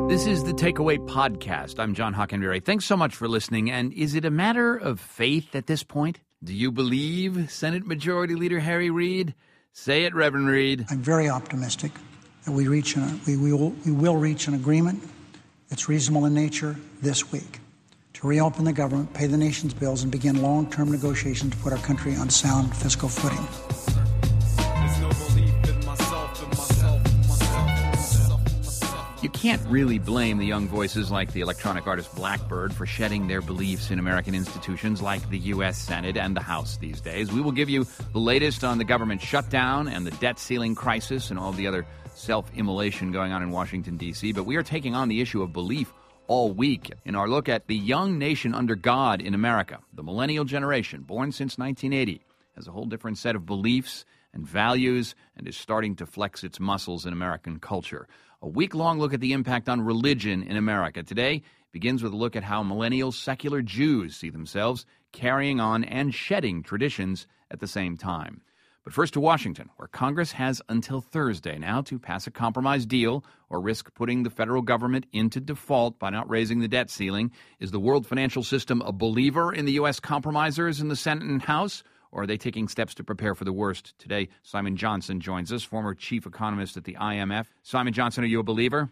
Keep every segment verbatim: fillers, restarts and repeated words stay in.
This is the Takeaway Podcast. I'm John Hockenberry. Thanks so much for listening. And is it a matter of faith at this point? Do you believe Senate Majority Leader Harry Reid? Say it, Reverend Reid. I'm very optimistic that we reach an, we, we, will, we will reach an agreement that's reasonable in nature this week to reopen the government, pay the nation's bills, and begin long-term negotiations to put our country on sound fiscal footing. You can't really blame the young voices like the electronic artist Blackbird for shedding their beliefs in American institutions like the U S Senate and the House these days. We will give you the latest on the government shutdown and the debt ceiling crisis and all the other self-immolation going on in Washington, D C, but we are taking on the issue of belief all week in our look at the young nation under God in America. The millennial generation, born since nineteen eighty, has a whole different set of beliefs and values and is starting to flex its muscles in American culture. A week-long look at the impact on religion in America. Today begins with a look at how millennial secular Jews see themselves carrying on and shedding traditions at the same time. But first to Washington, where Congress has until Thursday now to pass a compromise deal or risk putting the federal government into default by not raising the debt ceiling. Is the world financial system a believer in the U S compromisers in the Senate and House? Or are they taking steps to prepare for the worst? Today, Simon Johnson joins us, former chief economist at the I M F. Simon Johnson, are you a believer?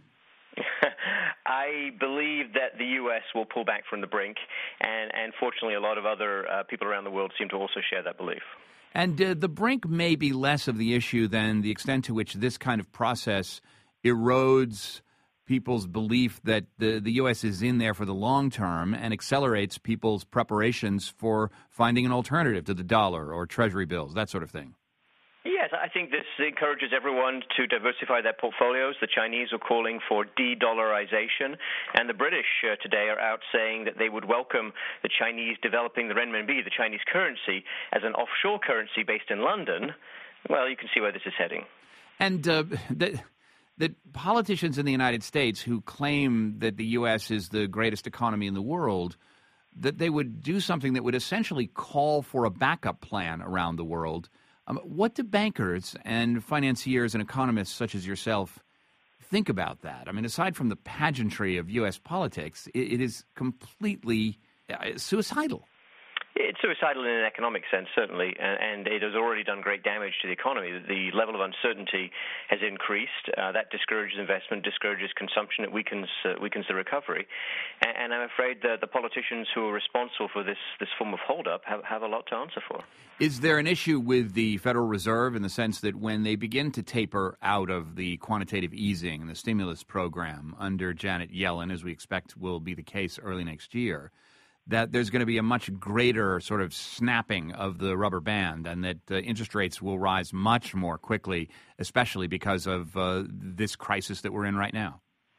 I believe that the U S will pull back from the brink, and, and fortunately a lot of other uh, people around the world seem to also share that belief. And uh, the brink may be less of the issue than the extent to which this kind of process erodes people's belief that the, the U S is in there for the long term and accelerates people's preparations for finding an alternative to the dollar or treasury bills, that sort of thing. Yes, I think this encourages everyone to diversify their portfolios. The Chinese are calling for de-dollarization, and the British uh, today are out saying that they would welcome the Chinese developing the renminbi, the Chinese currency, as an offshore currency based in London. Well, you can see where this is heading. And uh, the... that politicians in the United States who claim that the U S is the greatest economy in the world, that they would do something that would essentially call for a backup plan around the world. Um, what do bankers and financiers and economists such as yourself think about that? I mean, aside from the pageantry of U S politics, it, it is completely uh, suicidal. It's suicidal in an economic sense, certainly, and, and it has already done great damage to the economy. The level of uncertainty has increased. Uh, that discourages investment, discourages consumption. It weakens uh, weakens the recovery. And, and I'm afraid that the politicians who are responsible for this, this form of holdup have, have a lot to answer for. Is there an issue with the Federal Reserve in the sense that when they begin to taper out of the quantitative easing and the stimulus program under Janet Yellen, as we expect will be the case early next year, that there's going to be a much greater sort of snapping of the rubber band and that uh, interest rates will rise much more quickly, especially because of uh, this crisis that we're in right now?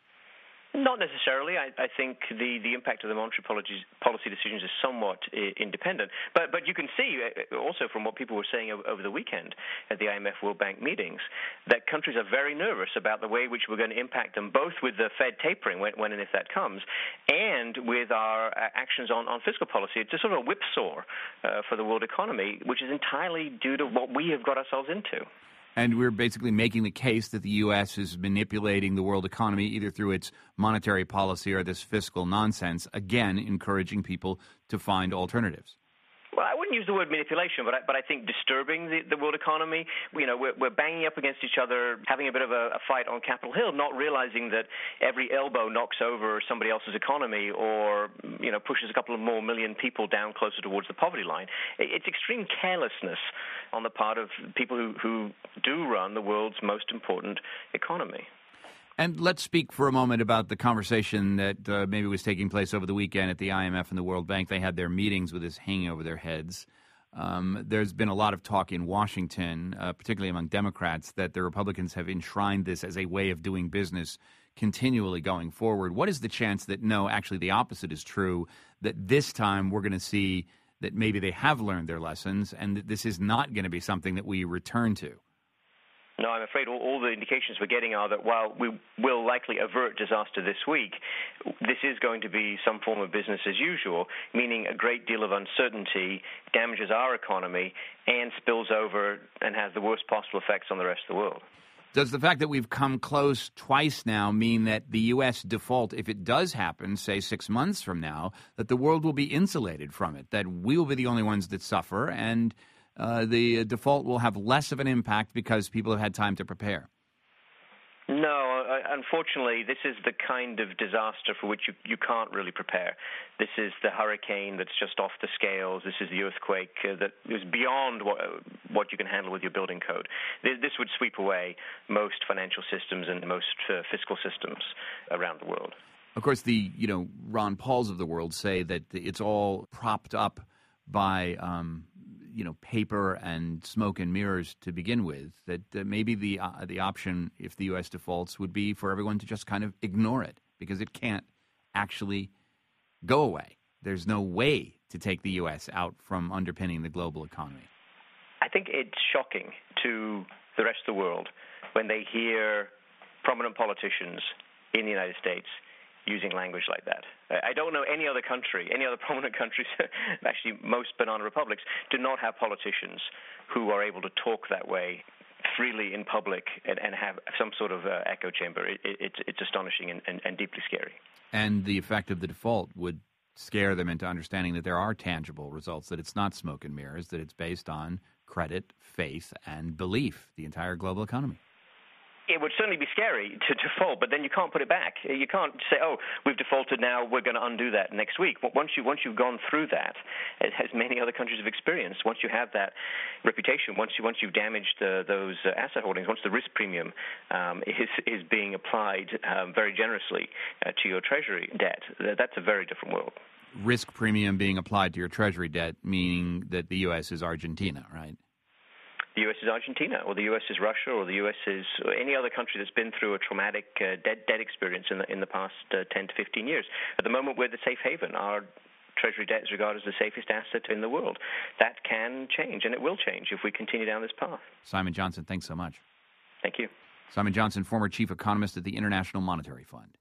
Not necessarily. I, I think the, the impact of the monetary policy, policy decisions is somewhat I- independent. But but you can see uh, also from what people were saying over, over the weekend at the I M F World Bank meetings that countries are very nervous about the way in which we're going to impact them, both with the Fed tapering when, when and if that comes, and with our uh, actions on, on fiscal policy. It's a sort of a whipsaw uh, for the world economy, which is entirely due to what we have got ourselves into. And we're basically making the case that the U S is manipulating the world economy either through its monetary policy or this fiscal nonsense, again, encouraging people to find alternatives. Well, I wouldn't use the word manipulation, but I, but I think disturbing the, the world economy. You know, we're, we're banging up against each other, having a bit of a, a fight on Capitol Hill, not realizing that every elbow knocks over somebody else's economy or, you know, pushes a couple of more million people down closer towards the poverty line. It's extreme carelessness on the part of people who, who do run the world's most important economy. And let's speak for a moment about the conversation that uh, maybe was taking place over the weekend at the I M F and the World Bank. They had their meetings with this hanging over their heads. Um, there's been a lot of talk in Washington, uh, particularly among Democrats, that the Republicans have enshrined this as a way of doing business continually going forward. What is the chance that, no, actually the opposite is true, that this time we're going to see that maybe they have learned their lessons and that this is not going to be something that we return to? No, I'm afraid all, all the indications we're getting are that while we will likely avert disaster this week, this is going to be some form of business as usual, meaning a great deal of uncertainty damages our economy and spills over and has the worst possible effects on the rest of the world. Does the fact that we've come close twice now mean that the U S default, if it does happen, say six months from now, that the world will be insulated from it, that we will be the only ones that suffer, and uh, the default will have less of an impact because people have had time to prepare? No, unfortunately, this is the kind of disaster for which you, you can't really prepare. This is the hurricane that's just off the scales. This is the earthquake uh, that is beyond what, what you can handle with your building code. This, this would sweep away most financial systems and most uh, fiscal systems around the world. Of course, the you know Ron Pauls of the world say that it's all propped up by um, you know, paper and smoke and mirrors to begin with, that uh, maybe the uh, the option, if the U S defaults, would be for everyone to just kind of ignore it because it can't actually go away. There's no way to take the U S out from underpinning the global economy. I think it's shocking to the rest of the world when they hear prominent politicians in the United States using language like that. I don't know any other country, any other prominent countries, actually most banana republics, do not have politicians who are able to talk that way freely in public and, and have some sort of uh, echo chamber. It, it, it's, it's astonishing and, and, and deeply scary. And the effect of the default would scare them into understanding that there are tangible results, that it's not smoke and mirrors, that it's based on credit, faith, and belief, the entire global economy. It would certainly be scary to default, but then you can't put it back. You can't say, oh, we've defaulted now, we're going to undo that next week. Once, you, once you've gone through that, as many other countries have experienced, once you have that reputation, once, you, once you've damaged the, those uh, asset holdings, once the risk premium um, is, is being applied um, very generously uh, to your treasury debt, that's a very different world. Risk premium being applied to your treasury debt, meaning that the U S is Argentina, right? The U S is Argentina, or the U S is Russia, or the U S is any other country that's been through a traumatic uh, debt, debt experience in the, in the past uh, ten to fifteen years. At the moment, we're the safe haven. Our treasury debt is regarded as the safest asset in the world. That can change, and it will change if we continue down this path. Simon Johnson, thanks so much. Thank you. Simon Johnson, former chief economist at the International Monetary Fund.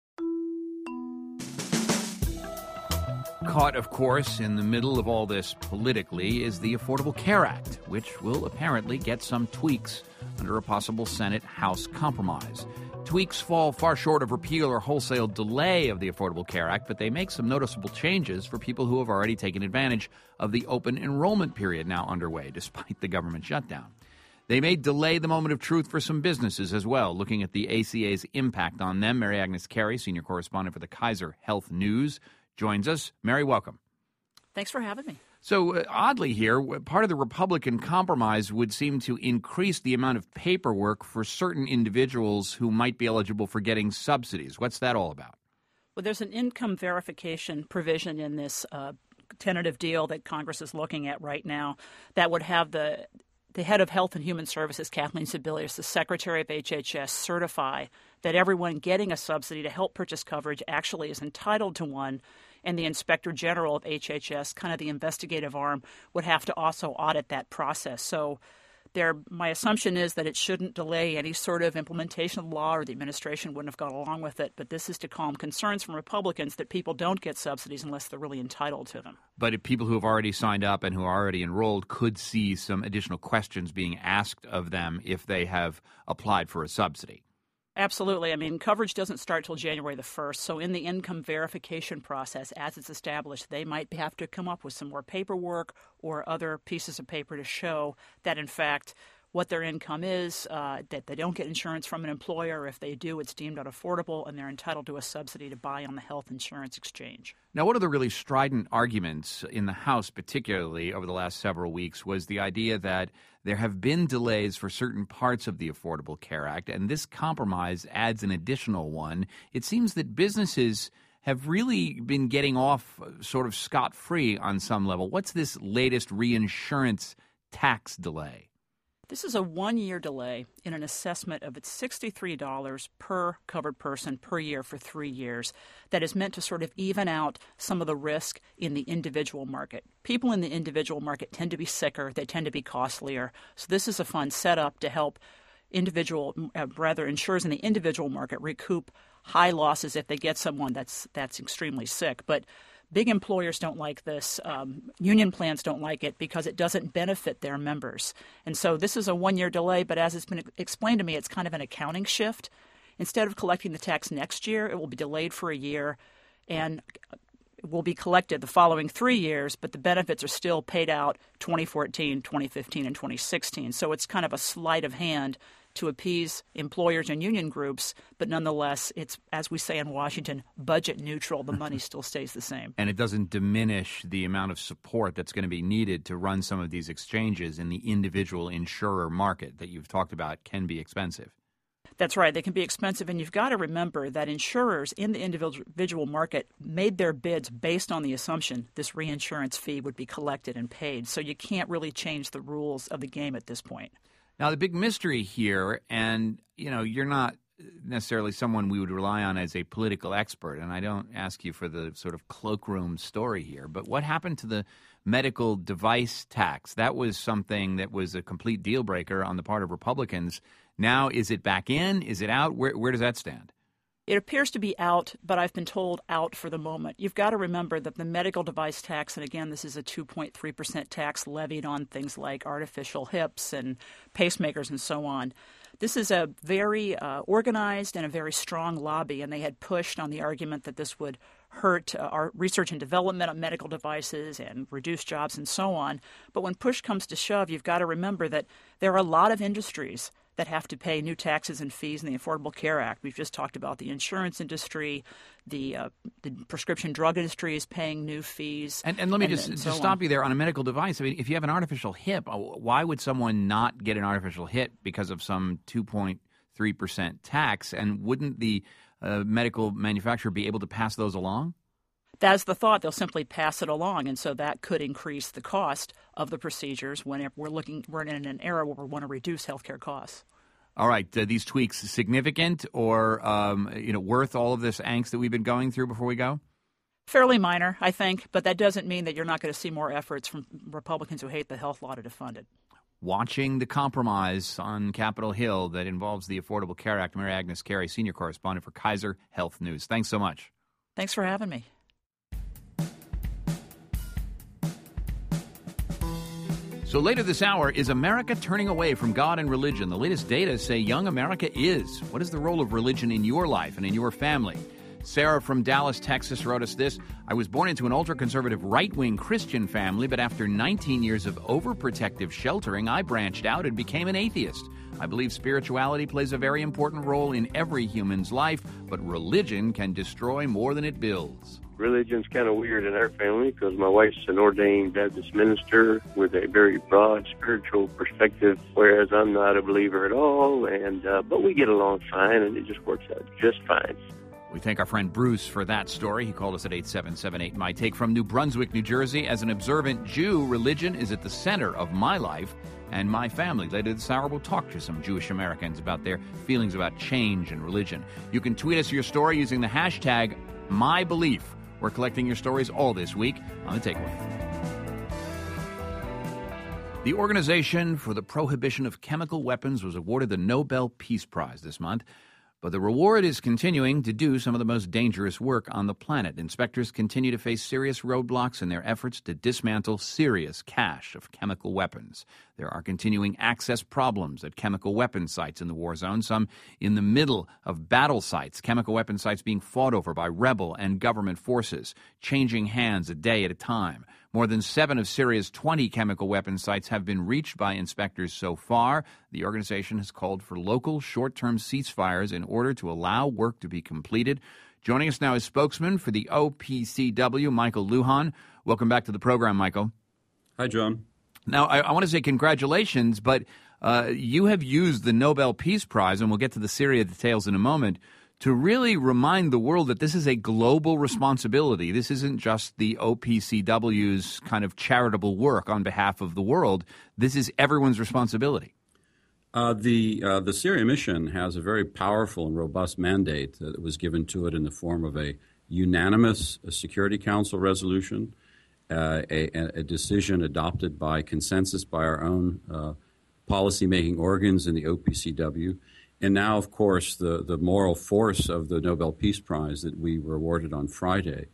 Caught, of course, in the middle of all this politically is the Affordable Care Act, which will apparently get some tweaks under a possible Senate-House compromise. Tweaks fall far short of repeal or wholesale delay of the Affordable Care Act, but they make some noticeable changes for people who have already taken advantage of the open enrollment period now underway, despite the government shutdown. They may delay the moment of truth for some businesses as well. Looking at the A C A's impact on them, Mary Agnes Carey, senior correspondent for the Kaiser Health News, joins us. Mary, welcome. Thanks for having me. So uh, oddly here, part of the Republican compromise would seem to increase the amount of paperwork for certain individuals who might be eligible for getting subsidies. What's that all about? Well, there's an income verification provision in this uh, tentative deal that Congress is looking at right now that would have the the head of Health and Human Services, Kathleen Sebelius, the secretary of H H S, certify that everyone getting a subsidy to help purchase coverage actually is entitled to one. And the inspector general of H H S, kind of the investigative arm, would have to also audit that process. So there, my assumption is that it shouldn't delay any sort of implementation of the law, or the administration wouldn't have gone along with it. But this is to calm concerns from Republicans that people don't get subsidies unless they're really entitled to them. But if people who have already signed up and who are already enrolled could see some additional questions being asked of them if they have applied for a subsidy. Absolutely. I mean, coverage doesn't start till January the first. So in the income verification process, as it's established, they might have to come up with some more paperwork or other pieces of paper to show that, in fact, what their income is, uh, that they don't get insurance from an employer. If they do, it's deemed unaffordable, and they're entitled to a subsidy to buy on the health insurance exchange. Now, one of the really strident arguments in the House, particularly over the last several weeks, was the idea that there have been delays for certain parts of the Affordable Care Act, and this compromise adds an additional one. It seems that businesses have really been getting off sort of scot-free on some level. What's this latest reinsurance tax delay? This is a one-year delay in an assessment of its sixty-three dollars per covered person per year for three years that is meant to sort of even out some of the risk in the individual market. People in the individual market tend to be sicker. They tend to be costlier. So this is a fund set up to help individual, uh, rather insurers in the individual market recoup high losses if they get someone that's that's extremely sick. But Big employers don't like this. Um, union plans don't like it because it doesn't benefit their members. And so this is a one-year delay, but as it's been explained to me, it's kind of an accounting shift. Instead of collecting the tax next year, it will be delayed for a year and will be collected the following three years, but the benefits are still paid out twenty fourteen, twenty fifteen, and twenty sixteen. So it's kind of a sleight of hand to appease employers and union groups, but nonetheless, it's, as we say in Washington, budget neutral. The money still stays the same. And it doesn't diminish the amount of support that's going to be needed to run some of these exchanges in the individual insurer market that you've talked about can be expensive. That's right. They can be expensive, and you've got to remember that insurers in the individual market made their bids based on the assumption this reinsurance fee would be collected and paid. So you can't really change the rules of the game at this point. Now, the big mystery here, and, you know, you're not necessarily someone we would rely on as a political expert, and I don't ask you for the sort of cloakroom story here, but what happened to the medical device tax? That was something that was a complete deal breaker on the part of Republicans. Now, is it back in? Is it out? Where, where does that stand? It appears to be out, but I've been told out for the moment. You've got to remember that the medical device tax, and again, this is a two point three percent tax levied on things like artificial hips and pacemakers and so on. This is a very uh, organized and a very strong lobby, and they had pushed on the argument that this would hurt uh, our research and development on medical devices and reduce jobs and so on. But when push comes to shove, you've got to remember that there are a lot of industries that have to pay new taxes and fees in the Affordable Care Act. We've just talked about the insurance industry, the uh, the prescription drug industry is paying new fees. And, and let me and, just, and so just stop on. you there on a medical device. I mean, if you have an artificial hip, why would someone not get an artificial hip because of some two point three percent tax? And wouldn't the uh, medical manufacturer be able to pass those along? That's the thought. They'll simply pass it along, and so that could increase the cost of the procedures when we're looking. We're in an era where we want to reduce healthcare costs. All right, uh, these tweaks significant or um, you know worth all of this angst that we've been going through before we go? Fairly minor, I think, but that doesn't mean that you're not going to see more efforts from Republicans who hate the health law to defund it. Watching the compromise on Capitol Hill that involves the Affordable Care Act, Mary Agnes Carey, senior correspondent for Kaiser Health News. Thanks so much. Thanks for having me. So later this hour, is America turning away from God and religion? The latest data say young America is. What is the role of religion in your life and in your family? Sarah from Dallas, Texas wrote us this. I was born into an ultra-conservative right-wing Christian family, but after nineteen years of overprotective sheltering, I branched out and became an atheist. I believe spirituality plays a very important role in every human's life, but religion can destroy more than it builds. Religion's kind of weird in our family because my wife's an ordained Baptist minister with a very broad spiritual perspective, whereas I'm not a believer at all. And uh, but we get along fine, and it just works out just fine. We thank our friend Bruce for that story. He called us at eight seven seven eight. My take from New Brunswick, New Jersey. As an observant Jew, religion is at the center of my life and my family. Later this hour, we'll talk to some Jewish Americans about their feelings about change and religion. You can tweet us your story using the hashtag MyBelief. We're collecting your stories all this week on The Takeaway. The Organization for the Prohibition of Chemical Weapons was awarded the Nobel Peace Prize this month. But the reward is continuing to do some of the most dangerous work on the planet. Inspectors continue to face serious roadblocks in their efforts to dismantle serious cache of chemical weapons. There are continuing access problems at chemical weapon sites in the war zone, some in the middle of battle sites, chemical weapon sites being fought over by rebel and government forces, changing hands a day at a time. More than seven of Syria's twenty chemical weapon sites have been reached by inspectors so far. The organization has called for local short-term ceasefires in order to allow work to be completed. Joining us now is spokesman for the O P C W, Michael Lujan. Welcome back to the program, Michael. Hi, John. Now, I, I want to say congratulations, but uh, you have used the Nobel Peace Prize, and we'll get to the Syria details in a moment, to really remind the world that this is a global responsibility. This isn't just the O P C W's kind of charitable work on behalf of the world. This is everyone's responsibility. Uh, the uh, the Syria mission has a very powerful and robust mandate that was given to it in the form of a unanimous Security Council resolution, uh, a, a decision adopted by consensus by our own uh, policymaking organs in the O P C W, and now, of course, the, the moral force of the Nobel Peace Prize that we were awarded on Friday.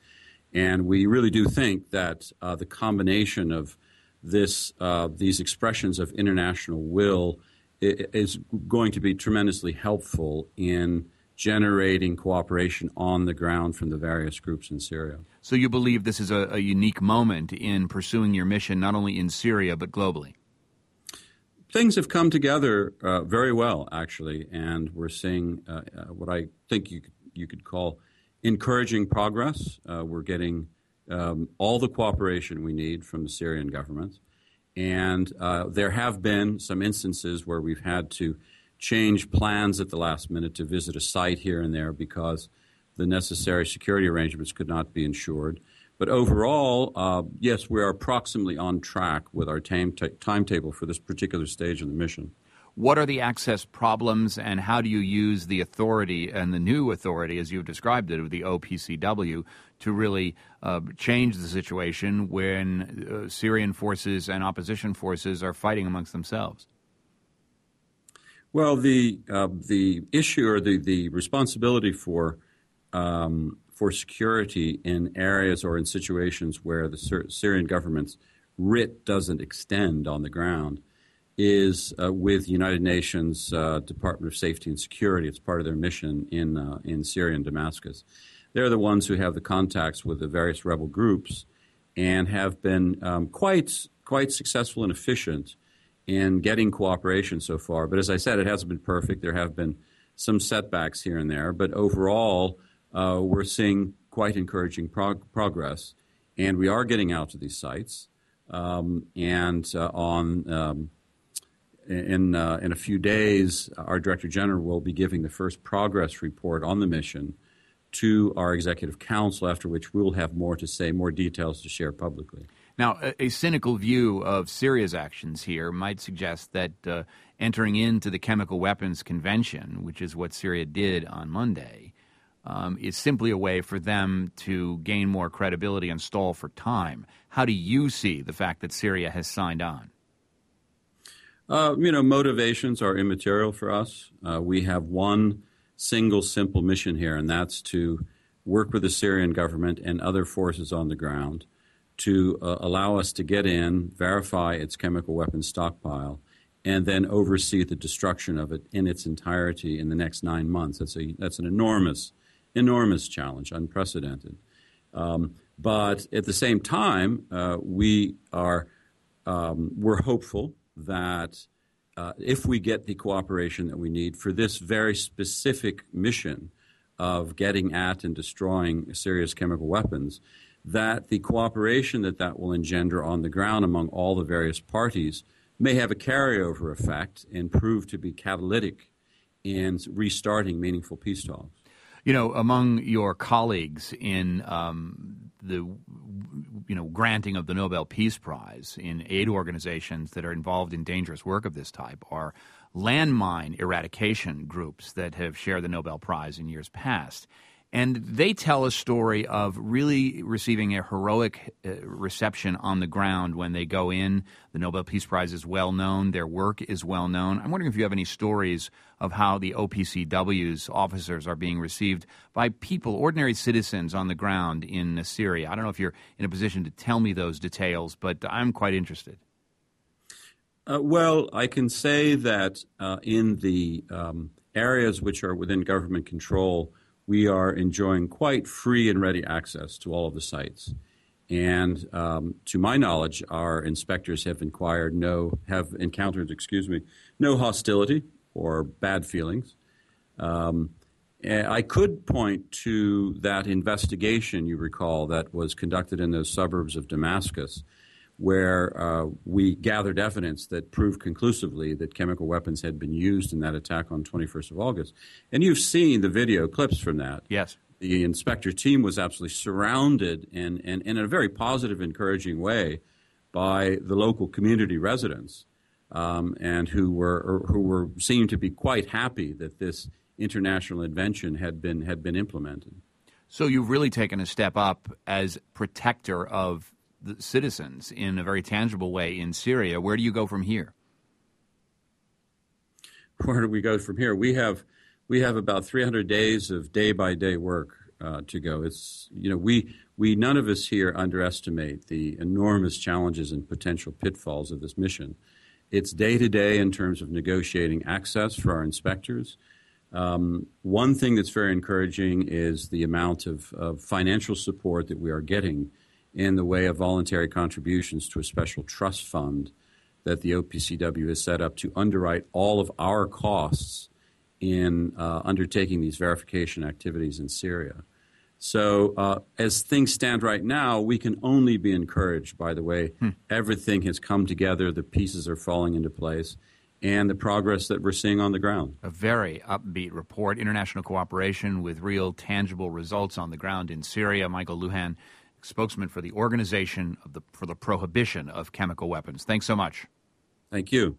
And we really do think that uh, the combination of this, uh, these expressions of international will is going to be tremendously helpful in generating cooperation on the ground from the various groups in Syria. So you believe this is a, a unique moment in pursuing your mission, not only in Syria, but globally? Things have come together uh, very well, actually, and we're seeing uh, uh, what I think you, you could call encouraging progress. Uh, we're getting um, all the cooperation we need from the Syrian government. And uh, there have been some instances where we've had to change plans at the last minute to visit a site here and there because the necessary security arrangements could not be ensured. But overall, uh, yes, we are approximately on track with our time t- timetable for this particular stage of the mission. What are the access problems, and how do you use the authority and the new authority, as you've described it, of the O P C W, to really uh, change the situation when uh, Syrian forces and opposition forces are fighting amongst themselves? Well, the uh, the issue or the, the responsibility for um, for security in areas or in situations where the Syr- Syrian government's writ doesn't extend on the ground is uh, with United Nations uh, Department of Safety and Security. It's part of their mission in uh, in Syria and Damascus. They're the ones who have the contacts with the various rebel groups and have been um, quite quite successful and efficient in getting cooperation so far. But as I said, it hasn't been perfect. There have been some setbacks here and there. But overall, uh, we're seeing quite encouraging prog- progress. And we are getting out to these sites. Um, and uh, on um, in uh, in a few days, our Director General will be giving the first progress report on the mission to our Executive Council, after which we'll have more to say, more details to share publicly. Now, a, a cynical view of Syria's actions here might suggest that uh, entering into the Chemical Weapons Convention, which is what Syria did on Monday, um, is simply a way for them to gain more credibility and stall for time. How do you see the fact that Syria has signed on? Uh, you know, motivations are immaterial for us. Uh, we have one single simple mission here, and that's to work with the Syrian government and other forces on the ground to uh, allow us to get in, verify its chemical weapons stockpile, and then oversee the destruction of it in its entirety in the next nine months. That's a that's an enormous, enormous challenge, unprecedented. Um, but at the same time, uh, we are um, we're hopeful that uh, if we get the cooperation that we need for this very specific mission of getting at and destroying Syria's chemical weapons, that the cooperation that that will engender on the ground among all the various parties may have a carryover effect and prove to be catalytic in restarting meaningful peace talks. You know, among your colleagues in um, the, you know, granting of the Nobel Peace Prize in aid organizations that are involved in dangerous work of this type are landmine eradication groups that have shared the Nobel Prize in years past. And they tell a story of really receiving a heroic uh, reception on the ground when they go in. The Nobel Peace Prize is well known. Their work is well known. I'm wondering if you have any stories of how the O P C W's officers are being received by people, ordinary citizens on the ground in Syria. I don't know if you're in a position to tell me those details, but I'm quite interested. Uh, well, I can say that uh, in the um, areas which are within government control, we are enjoying quite free and ready access to all of the sites. And um, to my knowledge, our inspectors have inquired no, have encountered, excuse me, no hostility or bad feelings. Um, I could point to that investigation, you recall, that was conducted in those suburbs of Damascus, where uh, we gathered evidence that proved conclusively that chemical weapons had been used in that attack on twenty-first of August. And you've seen the video clips from that. Yes. The inspector team was absolutely surrounded and, and, and in a very positive, encouraging way by the local community residents um, and who were who were seemed to be quite happy that this international invention had been had been implemented. So you've really taken a step up as protector of the citizens in a very tangible way in Syria. Where do you go from here? Where do we go from here? We have we have about three hundred days of day-by-day work uh, to go. It's you know we we none of us here underestimate the enormous challenges and potential pitfalls of this mission. It's day to day in terms of negotiating access for our inspectors. Um, one thing that's very encouraging is the amount of, of financial support that we are getting in the way of voluntary contributions to a special trust fund that the O P C W has set up to underwrite all of our costs in uh, undertaking these verification activities in Syria. So uh, as things stand right now, we can only be encouraged by the way hmm. everything has come together, the pieces are falling into place, and the progress that we're seeing on the ground. A very upbeat report, international cooperation with real tangible results on the ground in Syria. Michael Lujan, spokesman for the Organization of the, for the Prohibition of Chemical Weapons. Thanks so much. Thank you.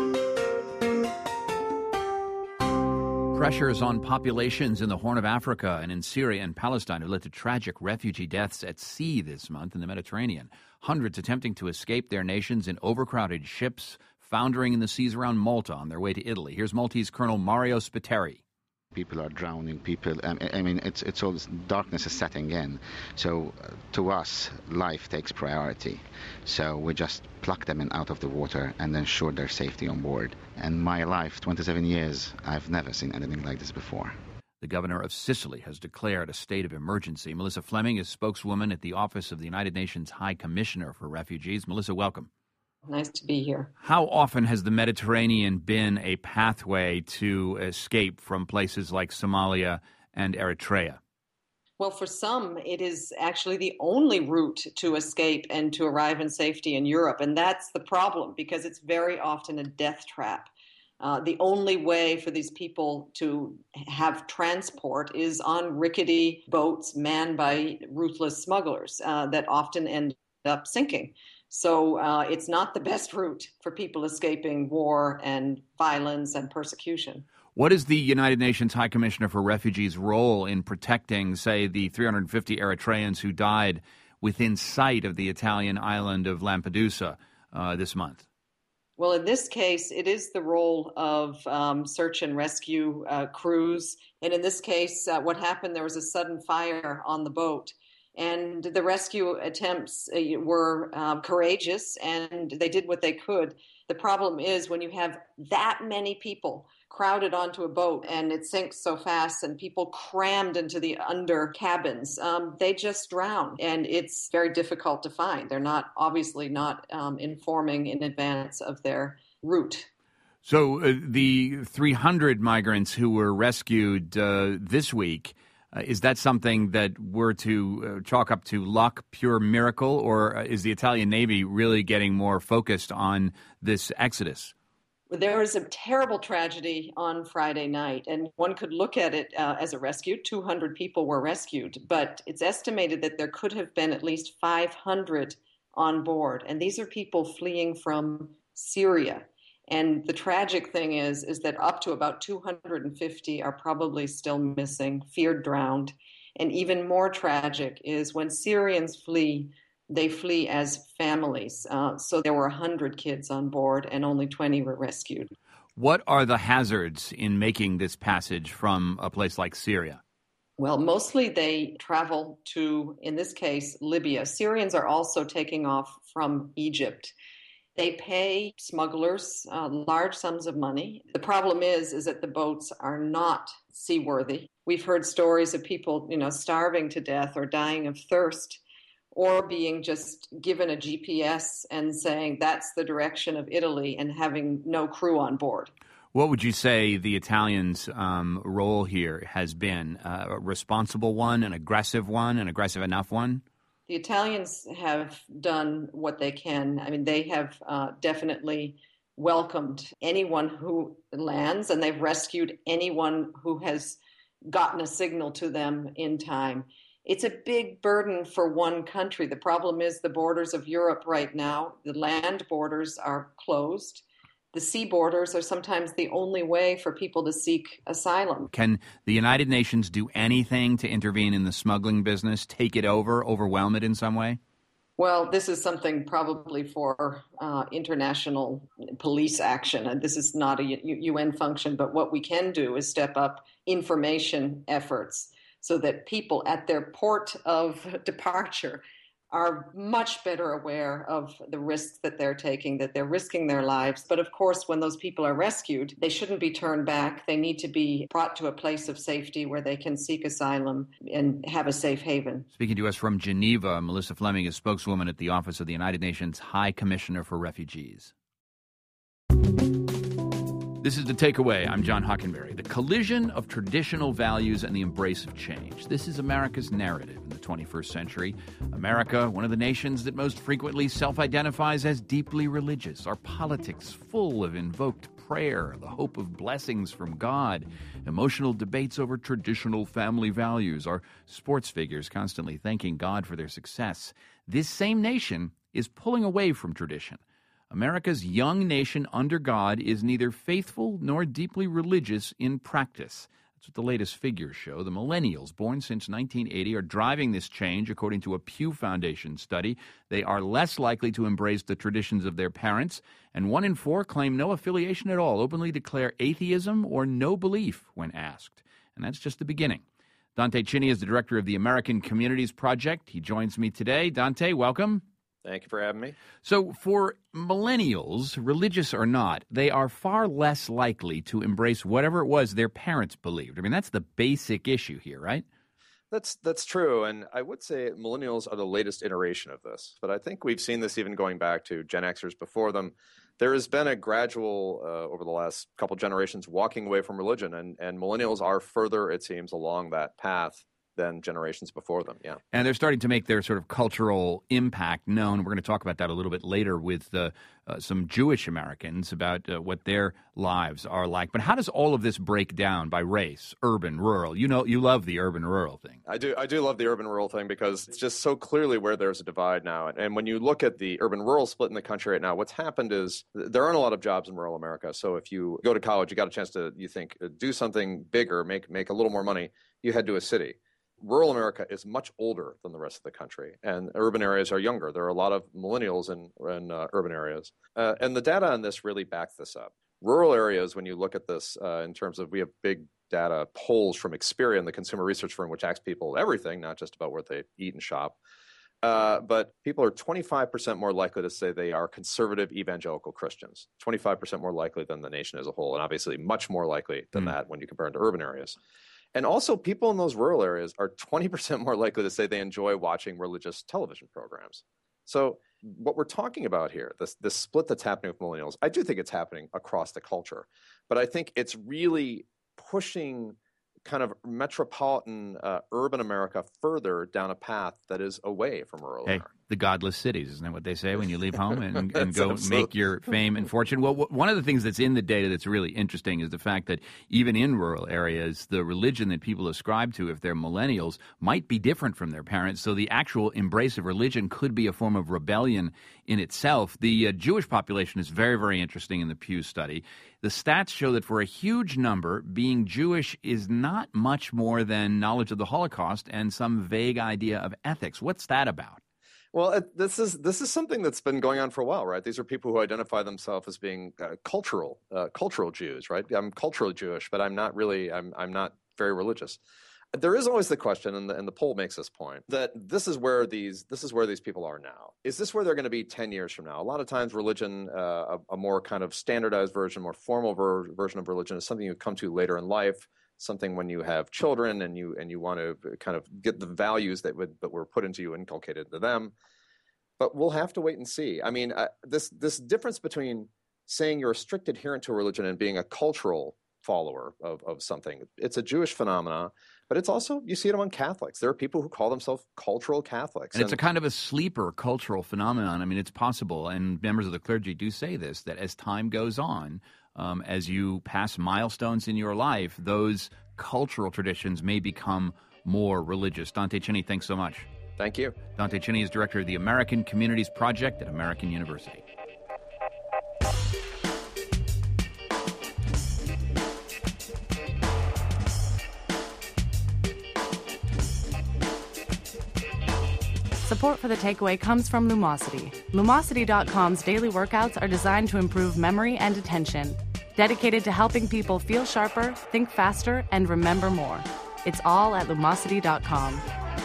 Pressures on populations in the Horn of Africa and in Syria and Palestine have led to tragic refugee deaths at sea this month in the Mediterranean. Hundreds attempting to escape their nations in overcrowded ships foundering in the seas around Malta on their way to Italy. Here's Maltese Colonel Mario Spiteri. People are drowning. People, um, I mean, it's it's all darkness is setting in. So uh, to us, life takes priority. So we just pluck them in out of the water and ensure their safety on board. And my life, twenty-seven years, I've never seen anything like this before. The governor of Sicily has declared a state of emergency. Melissa Fleming is spokeswoman at the Office of the United Nations High Commissioner for Refugees. Melissa, welcome. Nice to be here. How often has the Mediterranean been a pathway to escape from places like Somalia and Eritrea? Well, for some, it is actually the only route to escape and to arrive in safety in Europe. And that's the problem, because it's very often a death trap. Uh, the only way for these people to have transport is on rickety boats manned by ruthless smugglers uh, that often end up sinking. So uh, it's not the best route for people escaping war and violence and persecution. What is the United Nations High Commissioner for Refugees' role in protecting, say, the three hundred fifty Eritreans who died within sight of the Italian island of Lampedusa uh, this month? Well, in this case, it is the role of um, search and rescue uh, crews. And in this case, uh, what happened, there was a sudden fire on the boat. And the rescue attempts were um, courageous, and they did what they could. The problem is when you have that many people crowded onto a boat and it sinks so fast and people crammed into the under cabins, um, they just drown. And it's very difficult to find. They're not obviously not um, informing in advance of their route. So uh, the three hundred migrants who were rescued uh, this week, Uh, is that something that we're to uh, chalk up to luck, pure miracle, or uh, is the Italian Navy really getting more focused on this exodus? There was a terrible tragedy on Friday night, and one could look at it uh, as a rescue. two hundred people were rescued, but it's estimated that there could have been at least five hundred on board. And these are people fleeing from Syria. And the tragic thing is, is that up to about two hundred fifty are probably still missing, feared drowned. And even more tragic is when Syrians flee, they flee as families. Uh, so there were one hundred kids on board and only twenty were rescued. What are the hazards in making this passage from a place like Syria? Well, mostly they travel to, in this case, Libya. Syrians are also taking off from Egypt. They pay smugglers uh, large sums of money. The problem is, is that the boats are not seaworthy. We've heard stories of people, you know, starving to death or dying of thirst, or being just given a G P S and saying that's the direction of Italy and having no crew on board. What would you say the Italians' um, role here has been? Uh, a responsible one, an aggressive one, an aggressive enough one? The Italians have done what they can. I mean, they have uh, definitely welcomed anyone who lands, and they've rescued anyone who has gotten a signal to them in time. It's a big burden for one country. The problem is the borders of Europe right now, the land borders are closed. The sea borders are sometimes the only way for people to seek asylum. Can the United Nations do anything to intervene in the smuggling business, take it over, overwhelm it in some way? Well, this is something probably for uh, international police action. This is not a U N function, but what we can do is step up information efforts. so that people at their port of departure are much better aware of the risks that they're taking, that they're risking their lives. But of course, when those people are rescued, they shouldn't be turned back. They need to be brought to a place of safety where they can seek asylum and have a safe haven. Speaking to us from Geneva, Melissa Fleming is spokeswoman at the Office of the United Nations High Commissioner for Refugees. This is The Takeaway. I'm John Hockenberry. The collision of traditional values and the embrace of change. This is America's narrative in the twenty-first century. America, one of the nations that most frequently self-identifies as deeply religious. Our politics full of invoked prayer, the hope of blessings from God, emotional debates over traditional family values, our sports figures constantly thanking God for their success. This same nation is pulling away from tradition. America's young nation under God is neither faithful nor deeply religious in practice. That's what the latest figures show. The millennials, born since nineteen eighty, are driving this change, according to a Pew Foundation study. They are less likely to embrace the traditions of their parents, and one in four claim no affiliation at all, openly declare atheism or no belief when asked. And that's just the beginning. Dante Chinny is the director of the American Communities Project. He joins me today. Dante, welcome. Thank you for having me. So for millennials, religious or not, they are far less likely to embrace whatever it was their parents believed. I mean, that's the basic issue here, right? That's that's true. And I would say millennials are the latest iteration of this. But I think we've seen this even going back to Gen Xers before them. There has been a gradual, uh, over the last couple generations, walking away from religion. And, and millennials are further, it seems, along that path than generations before them, yeah. And they're starting to make their sort of cultural impact known. We're going to talk about that a little bit later with uh, uh, some Jewish Americans about uh, what their lives are like. But how does all of this break down by race, urban, rural? You know, you love the urban-rural thing. I do. I do love the urban-rural thing because it's just so clearly where there's a divide now. And, and when you look at the urban-rural split in the country right now, what's happened is there aren't a lot of jobs in rural America. So if you go to college, you got a chance to, you think, do something bigger, make make a little more money, you head to a city. Rural America is much older than the rest of the country, and urban areas are younger. There are a lot of millennials in, in uh, urban areas. Uh, and the data on this really backs this up. Rural areas, when you look at this uh, in terms of, we have big data polls from Experian, the consumer research firm, which asks people everything, not just about where they eat and shop. Uh, but people are twenty-five percent more likely to say they are conservative evangelical Christians, twenty-five percent more likely than the nation as a whole, and obviously much more likely than mm. that when you compare it to urban areas. And also, people in those rural areas are twenty percent more likely to say they enjoy watching religious television programs. So what we're talking about here, this, this split that's happening with millennials, I do think it's happening across the culture. But I think it's really pushing kind of metropolitan uh, urban America further down a path that is away from rural hey, America. The godless cities, isn't that what they say when you leave home and, and go make your fame and fortune? Well, w- one of the things that's in the data that's really interesting is the fact that even in rural areas, the religion that people ascribe to, if they're millennials, might be different from their parents. So the actual embrace of religion could be a form of rebellion in itself. The uh, Jewish population is very, very interesting in the Pew study. The stats show that for a huge number, being Jewish is not much more than knowledge of the Holocaust and some vague idea of ethics. What's that about? Well, it, this is this is something that's been going on for a while, right? These are people who identify themselves as being uh, cultural, uh, cultural Jews, right? I'm culturally Jewish, but I'm not really. I'm I'm not very religious. There is always the question, and the, and the poll makes this point, that this is where these this is where these people are now. Is this where they're going to be ten years from now? A lot of times religion, uh, a, a more kind of standardized version, more formal ver- version of religion is something you come to later in life, something when you have children and you and you want to kind of get the values that would that were put into you, inculcated into them. But we'll have to wait and see. I mean, uh, this this difference between saying you're a strict adherent to a religion and being a cultural follower of, of something, it's a Jewish phenomena. But it's also, you see it among Catholics. There are people who call themselves cultural Catholics. And, and it's a kind of a sleeper cultural phenomenon. I mean, it's possible, and members of the clergy do say this, that as time goes on, um, as you pass milestones in your life, those cultural traditions may become more religious. Dante Chinny, thanks so much. Thank you. Dante Chinny is director of the American Communities Project at American University. Support for The Takeaway comes from Lumosity. Lumosity dot com's daily workouts are designed to improve memory and attention, dedicated to helping people feel sharper, think faster, and remember more. It's all at Lumosity dot com.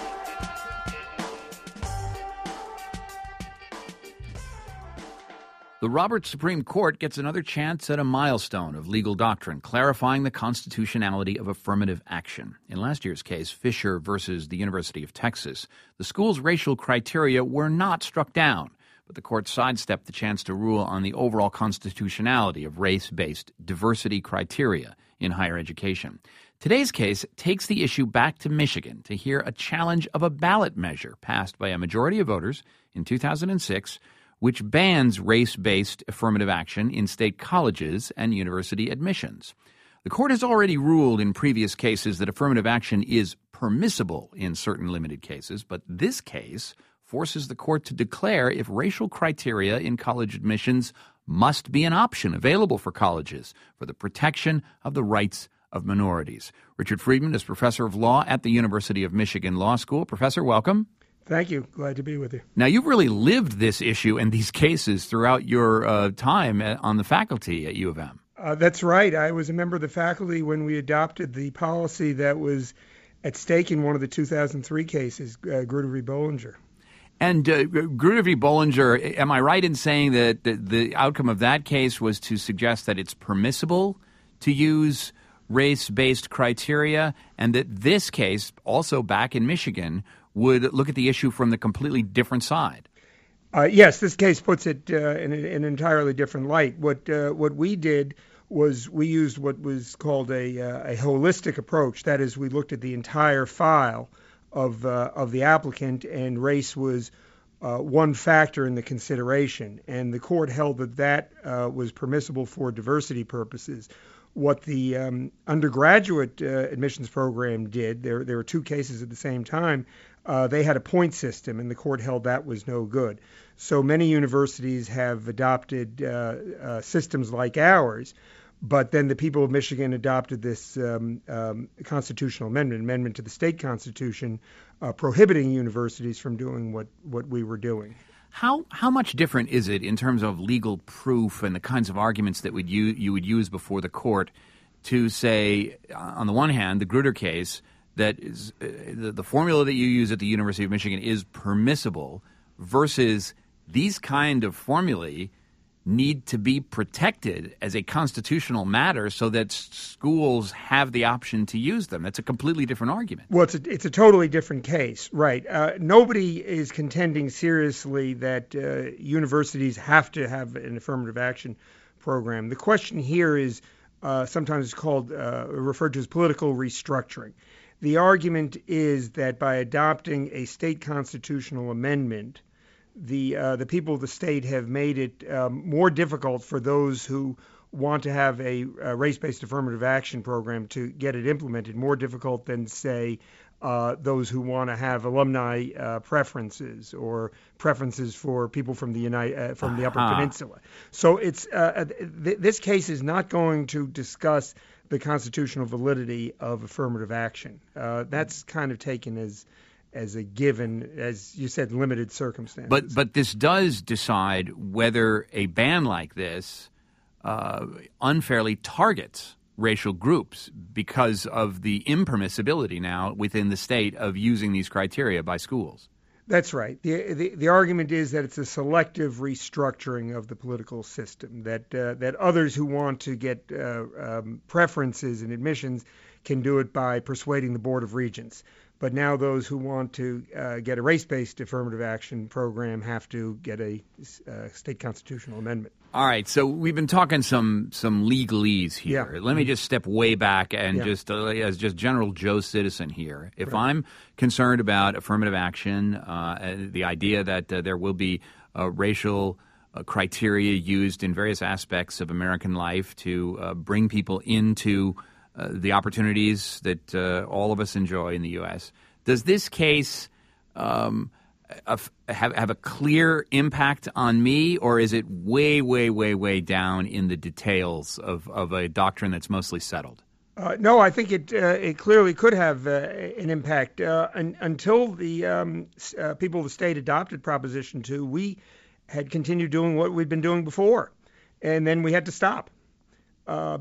The Roberts Supreme Court gets another chance at a milestone of legal doctrine, clarifying the constitutionality of affirmative action. In last year's case, Fisher versus the University of Texas, the school's racial criteria were not struck down, but the court sidestepped the chance to rule on the overall constitutionality of race-based diversity criteria in higher education. Today's case takes the issue back to Michigan to hear a challenge of a ballot measure passed by a majority of voters in two thousand six, which bans race-based affirmative action in state colleges and university admissions. The court has already ruled in previous cases that affirmative action is permissible in certain limited cases, but this case forces the court to declare if racial criteria in college admissions must be an option available for colleges for the protection of the rights of minorities. Richard Friedman is professor of law at the University of Michigan Law School. Professor, welcome. Thank you. Glad to be with you. Now, you've really lived this issue and these cases throughout your uh, time on the faculty at U of M. Uh, that's right. I was a member of the faculty when we adopted the policy that was at stake in one of the two thousand three cases, uh, Grutter v. Bollinger. And uh, Grutter v. Bollinger, am I right in saying that the, the outcome of that case was to suggest that it's permissible to use race-based criteria, and that this case, also back in Michigan, would look at the issue from the completely different side? Uh, yes, this case puts it uh, in, a, in an entirely different light. What uh, what we did was we used what was called a, uh, a holistic approach. That is, we looked at the entire file of uh, of the applicant, and race was uh, one factor in the consideration. And the court held that that uh, was permissible for diversity purposes. What the um, undergraduate uh, admissions program did, there there were two cases at the same time. Uh, they had a point system, and the court held that was no good. So many universities have adopted uh, uh, systems like ours, but then the people of Michigan adopted this um, um, constitutional amendment, amendment to the state constitution, uh, prohibiting universities from doing what, what we were doing. How how much different is it in terms of legal proof and the kinds of arguments that would you you would use before the court to say, on the one hand, the Grutter case, that is, uh, the, the formula that you use at the University of Michigan is permissible, versus these kind of formulae need to be protected as a constitutional matter so that schools have the option to use them? That's a completely different argument. Well, it's a, it's a totally different case, right? Uh, nobody is contending seriously that uh, universities have to have an affirmative action program. The question here is uh, sometimes it's called, uh, referred to as political restructuring. The argument is that by adopting a state constitutional amendment, the uh, the people of the state have made it um, more difficult for those who want to have a, a race-based affirmative action program to get it implemented, more difficult than, say, uh, those who want to have alumni uh, preferences or preferences for people from the United, uh, from the Upper Uh-huh. Peninsula. So it's uh, th- this case is not going to discuss the constitutional validity of affirmative action. Uh, that's kind of taken as as a given, as you said, limited circumstances. But but this does decide whether a ban like this uh, unfairly targets racial groups because of the impermissibility now within the state of using these criteria by schools. That's right. The, the the argument is that it's a selective restructuring of the political system, that uh, that others who want to get uh, um, preferences in admissions can do it by persuading the Board of Regents. But now those who want to uh, get a race-based affirmative action program have to get a uh, state constitutional amendment. All right, so we've been talking some some legalese here. Yeah. Let me just step way back and Yeah. just uh, as just general Joe citizen here. If Right. I'm concerned about affirmative action, uh, and the idea that uh, there will be uh, racial uh, criteria used in various aspects of American life to uh, bring people into uh, the opportunities that uh, all of us enjoy in the U S, does this case um, have, have a clear impact on me, or is it way, way, way, way down in the details of, of a doctrine that's mostly settled? Uh, no, I think it uh, it clearly could have uh, an impact. Uh, un- until the um, s- uh, people of the state adopted Proposition two, we had continued doing what we'd been doing before, and then we had to stop. Um,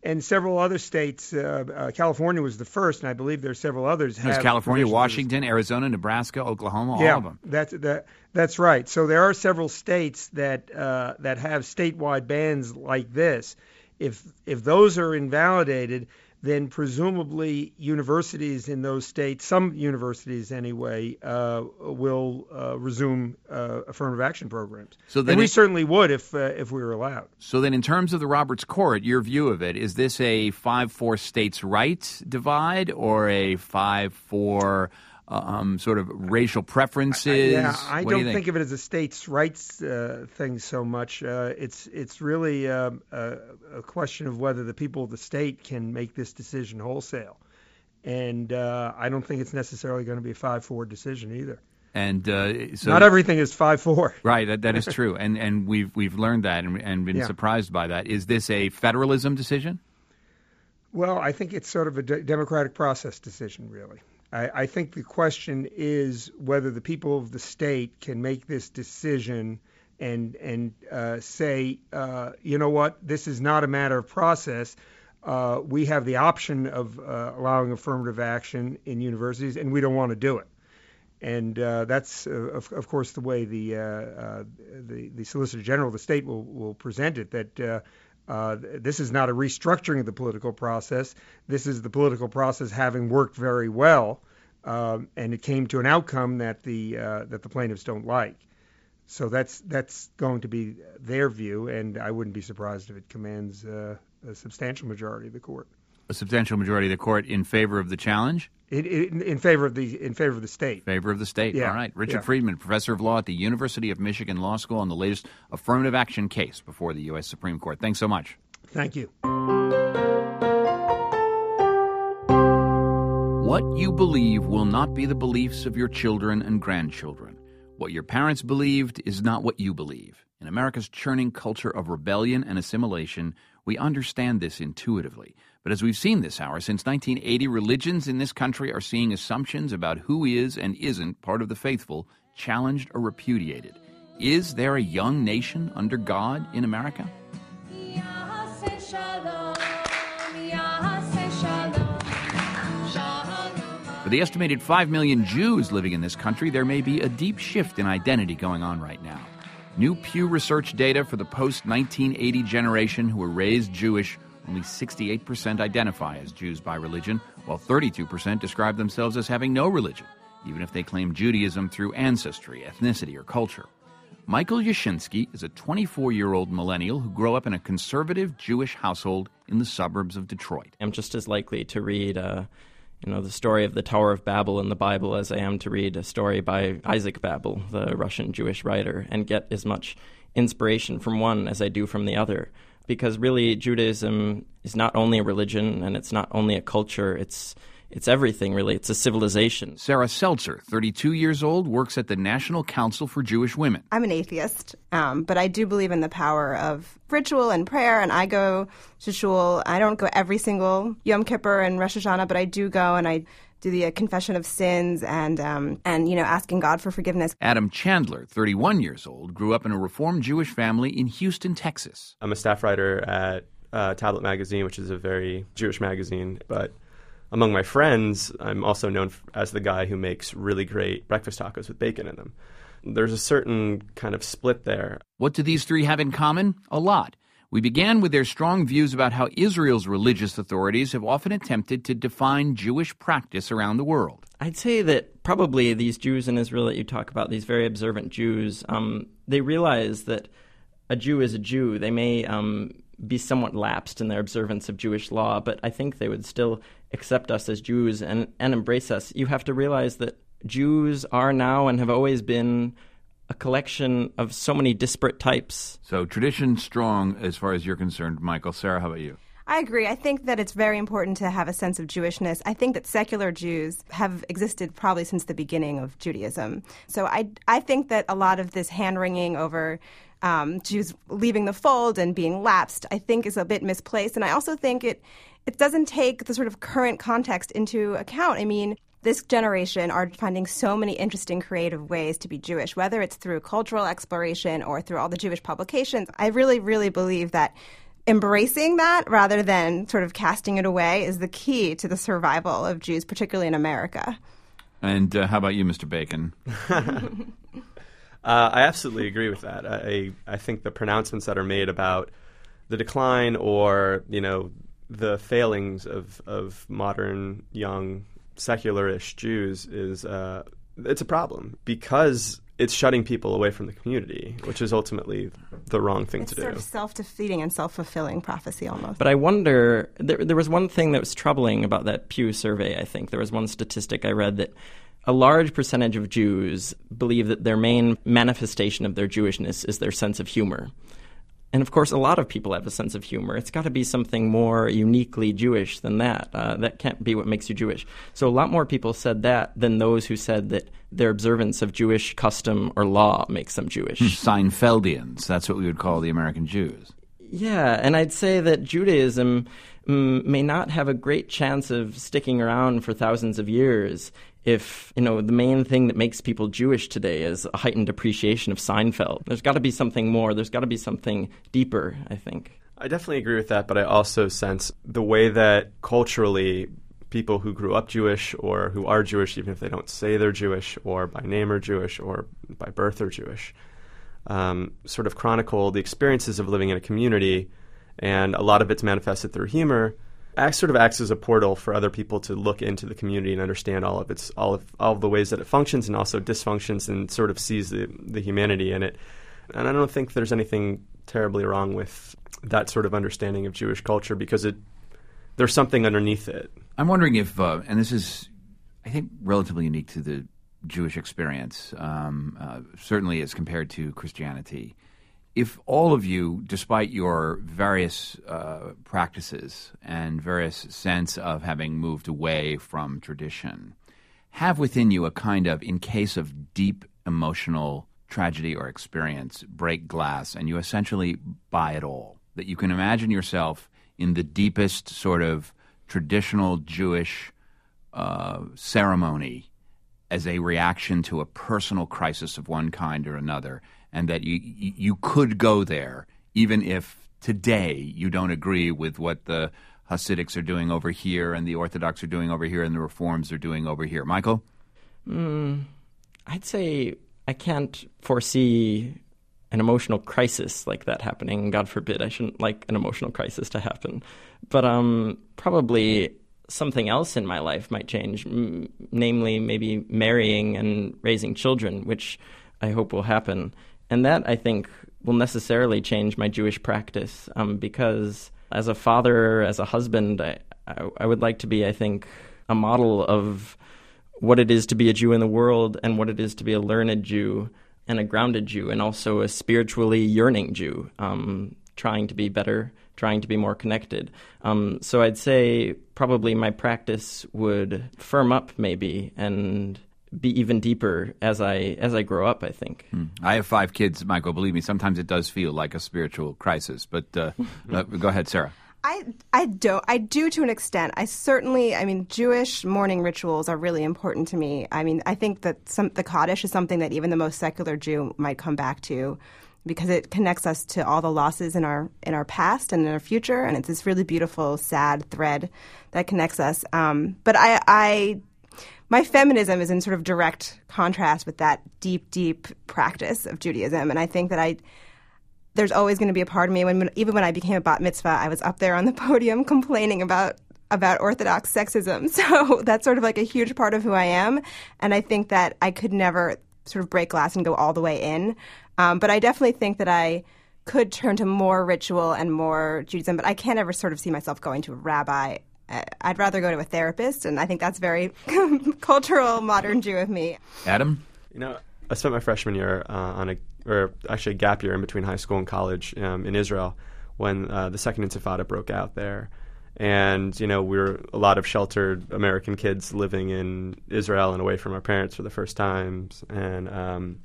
and several other states. Uh, uh, California was the first, and I believe there are several others. There's have California, Washington, Arizona, Nebraska, Oklahoma, all yeah, of them. That's that, that's right. So there are several states that uh, that have statewide bans like this. If if those are invalidated, then presumably universities in those states, some universities anyway, uh, will uh, resume uh, affirmative action programs. So then and we it, certainly would if uh, if we were allowed. So then in terms of the Roberts Court, your view of it, is this a five four states' rights divide or a five four um, sort of racial preferences? Yeah, I what don't do you think? think of it as a states' rights uh, thing so much. Uh, it's it's really uh, a, a question of whether the people of the state can make this decision wholesale. And uh, I don't think it's necessarily going to be a five four decision either. And uh, so not everything is five four. Right, that, that is true. and and we've we've learned that and, and been yeah. surprised by that. Is this a federalism decision? Well, I think it's sort of a de- democratic process decision, really. I, I think the question is whether the people of the state can make this decision and and uh, say, uh, you know what, this is not a matter of process. Uh, we have the option of uh, allowing affirmative action in universities, and we don't want to do it. And uh, that's, uh, of, of course, the way the, uh, uh, the the Solicitor General of the state will, will present it, that uh, uh, this is not a restructuring of the political process. This is the political process having worked very well, um, and it came to an outcome that the uh, that the plaintiffs don't like. So that's that's going to be their view, and I wouldn't be surprised if it commands uh, a substantial majority of the court. A substantial majority of the court in favor of the challenge? In, in, in favor of the in favor of the state. Favor of the state. Yeah. All right. Richard Yeah. Friedman, professor of law at the University of Michigan Law School, on the latest affirmative action case before the U S Supreme Court. Thanks so much. Thank you. What you believe will not be the beliefs of your children and grandchildren. What your parents believed is not what you believe. In America's churning culture of rebellion and assimilation, we understand this intuitively. But as we've seen this hour, since nineteen eighty, religions in this country are seeing assumptions about who is and isn't part of the faithful challenged or repudiated. Is there a young nation under God in America? For the estimated five million Jews living in this country, there may be a deep shift in identity going on right now. New Pew Research data for the post nineteen eighty generation who were raised Jewish, only sixty-eight percent identify as Jews by religion, while thirty-two percent describe themselves as having no religion, even if they claim Judaism through ancestry, ethnicity, or culture. Michael Yashinsky is a twenty-four-year-old millennial who grew up in a conservative Jewish household in the suburbs of Detroit. I'm just as likely to read uh, you know, the story of the Tower of Babel in the Bible as I am to read a story by Isaac Babel, the Russian Jewish writer, and get as much inspiration from one as I do from the other. Because really, Judaism is not only a religion and it's not only a culture, it's it's everything, really. It's a civilization. Sarah Seltzer, thirty-two years old, works at the National Council for Jewish Women. I'm an atheist, um, but I do believe in the power of ritual and prayer, and I go to shul. I don't go every single Yom Kippur and Rosh Hashanah, but I do go and I do the uh, confession of sins and, um, and you know, asking God for forgiveness. Adam Chandler, thirty-one years old, grew up in a Reformed Jewish family in Houston, Texas. I'm a staff writer at uh, Tablet Magazine, which is a very Jewish magazine, but among my friends, I'm also known as the guy who makes really great breakfast tacos with bacon in them. There's a certain kind of split there. What do these three have in common? A lot. We began with their strong views about how Israel's religious authorities have often attempted to define Jewish practice around the world. I'd say that probably these Jews in Israel that you talk about, these very observant Jews, um, they realize that a Jew is a Jew. They may um, be somewhat lapsed in their observance of Jewish law, but I think they would still accept us as Jews and, and embrace us. You have to realize that Jews are now and have always been a collection of so many disparate types. So tradition strong as far as you're concerned, Michael. Sarah, how about you? I agree. I think that it's very important to have a sense of Jewishness. I think that secular Jews have existed probably since the beginning of Judaism. So I, I think that a lot of this hand-wringing over um, Jews leaving the fold and being lapsed, I think is a bit misplaced. And I also think it it doesn't take the sort of current context into account. I mean, this generation are finding so many interesting creative ways to be Jewish, whether it's through cultural exploration or through all the Jewish publications. I really, really believe that embracing that rather than sort of casting it away is the key to the survival of Jews, particularly in America. And uh, how about you, Mister Bacon? uh, I absolutely agree with that. I, I think the pronouncements that are made about the decline or, you know, the failings of, of modern, young, secularish Jews is uh, it's a problem because it's shutting people away from the community, which is ultimately the wrong thing it's to do. It's sort of self-defeating and self-fulfilling prophecy almost. But I wonder, there, there was one thing that was troubling about that Pew survey, I think. There was one statistic I read that a large percentage of Jews believe that their main manifestation of their Jewishness is their sense of humor. And, of course, a lot of people have a sense of humor. It's got to be something more uniquely Jewish than that. Uh, that can't be what makes you Jewish. So a lot more people said that than those who said that their observance of Jewish custom or law makes them Jewish. Seinfeldians, that's what we would call the American Jews. Yeah, and I'd say that Judaism mm, may not have a great chance of sticking around for thousands of years if, you know, the main thing that makes people Jewish today is a heightened appreciation of Seinfeld. There's got to be something more. There's got to be something deeper, I think. I definitely agree with that, but I also sense the way that culturally people who grew up Jewish or who are Jewish, even if they don't say they're Jewish or by name are Jewish or by birth are Jewish, um, sort of chronicle the experiences of living in a community, and a lot of it's manifested through humor. Act sort of acts as a portal for other people to look into the community and understand all of its all of all of the ways that it functions and also dysfunctions, and sort of sees the, the humanity in it. And I don't think there's anything terribly wrong with that sort of understanding of Jewish culture because it there's something underneath it. I'm wondering if, uh, and this is, I think, relatively unique to the Jewish experience, um, uh, certainly as compared to Christianity. If all of you, despite your various uh, practices and various sense of having moved away from tradition, have within you a kind of, in case of deep emotional tragedy or experience, break glass, and you essentially buy it all, that you can imagine yourself in the deepest sort of traditional Jewish uh, ceremony as a reaction to a personal crisis of one kind or another, and that you you could go there even if today you don't agree with what the Hasidics are doing over here and the Orthodox are doing over here and the Reforms are doing over here. Michael? Mm, I'd say I can't foresee an emotional crisis like that happening. God forbid, I shouldn't like an emotional crisis to happen. But um, probably something else in my life might change, m- namely maybe marrying and raising children, which I hope will happen. And that, I think, will necessarily change my Jewish practice um, because as a father, as a husband, I, I, I would like to be, I think, a model of what it is to be a Jew in the world and what it is to be a learned Jew and a grounded Jew and also a spiritually yearning Jew, um, trying to be better, trying to be more connected. Um, so I'd say probably my practice would firm up maybe and be even deeper as I as I grow up, I think. Hmm. I have five kids, Michael. Believe me, sometimes it does feel like a spiritual crisis. But uh, uh, go ahead, Sarah. I I don't I do to an extent. I certainly I mean Jewish mourning rituals are really important to me. I mean I think that some the Kaddish is something that even the most secular Jew might come back to because it connects us to all the losses in our in our past and in our future, and it's this really beautiful sad thread that connects us. Um, but I I my feminism is in sort of direct contrast with that deep, deep practice of Judaism. And I think that I, there's always going to be a part of me, when even when I became a bat mitzvah, I was up there on the podium complaining about, about Orthodox sexism. So that's sort of like a huge part of who I am. And I think that I could never sort of break glass and go all the way in. Um, but I definitely think that I could turn to more ritual and more Judaism, but I can't ever sort of see myself going to a rabbi. I'd rather go to a therapist, and I think that's very cultural, modern Jew of me. Adam? You know, I spent my freshman year uh, on a, or actually a gap year in between high school and college um, in Israel when uh, the Second Intifada broke out there. And, you know, we were a lot of sheltered American kids living in Israel and away from our parents for the first times. And, um,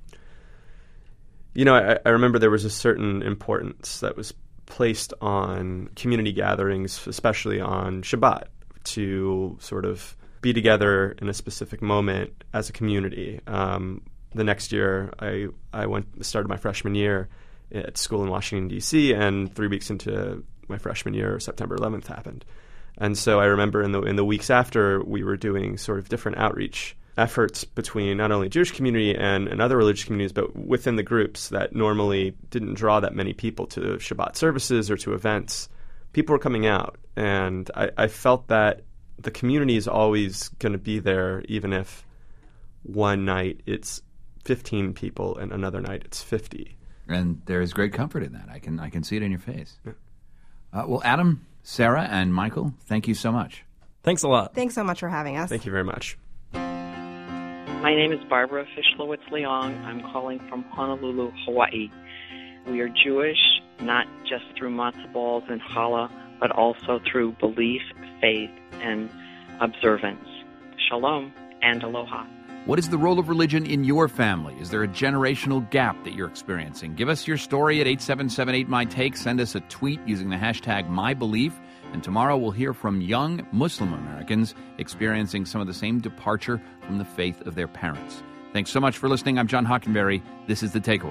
you know, I, I remember there was a certain importance that was placed on community gatherings, especially on Shabbat, to sort of be together in a specific moment as a community. Um, the next year, I I went started my freshman year at school in Washington, D C, and three weeks into my freshman year, September eleventh happened. And so I remember in the in the weeks after, we were doing sort of different outreach efforts between not only Jewish community and, and other religious communities, but within the groups that normally didn't draw that many people to Shabbat services or to events. People were coming out, and I, I felt that the community is always going to be there, even if one night it's fifteen people and another night it's fifty. And there is great comfort in that. I can I can see it in your face. Yeah. Uh, well, Adam, Sarah, and Michael, thank you so much. Thanks a lot. Thanks so much for having us. Thank you very much. My name is Barbara Fischlowitz-Leong. I'm calling from Honolulu, Hawaii. We are Jewish, not just through matzo balls and challah, but also through belief, faith, and observance. Shalom and aloha. What is the role of religion in your family? Is there a generational gap that you're experiencing? Give us your story at eight seven seven eight my take. Send us a tweet using the hashtag MyBelief. And tomorrow we'll hear from young Muslim Americans experiencing some of the same departure from the faith of their parents. Thanks so much for listening. I'm John Hockenberry. This is The Takeaway.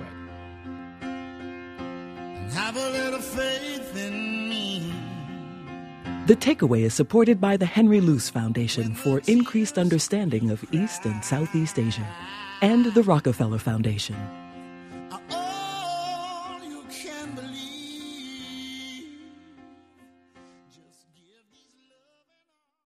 Have a little faith in me. The Takeaway is supported by the Henry Luce Foundation for increased understanding of East and Southeast Asia and the Rockefeller Foundation.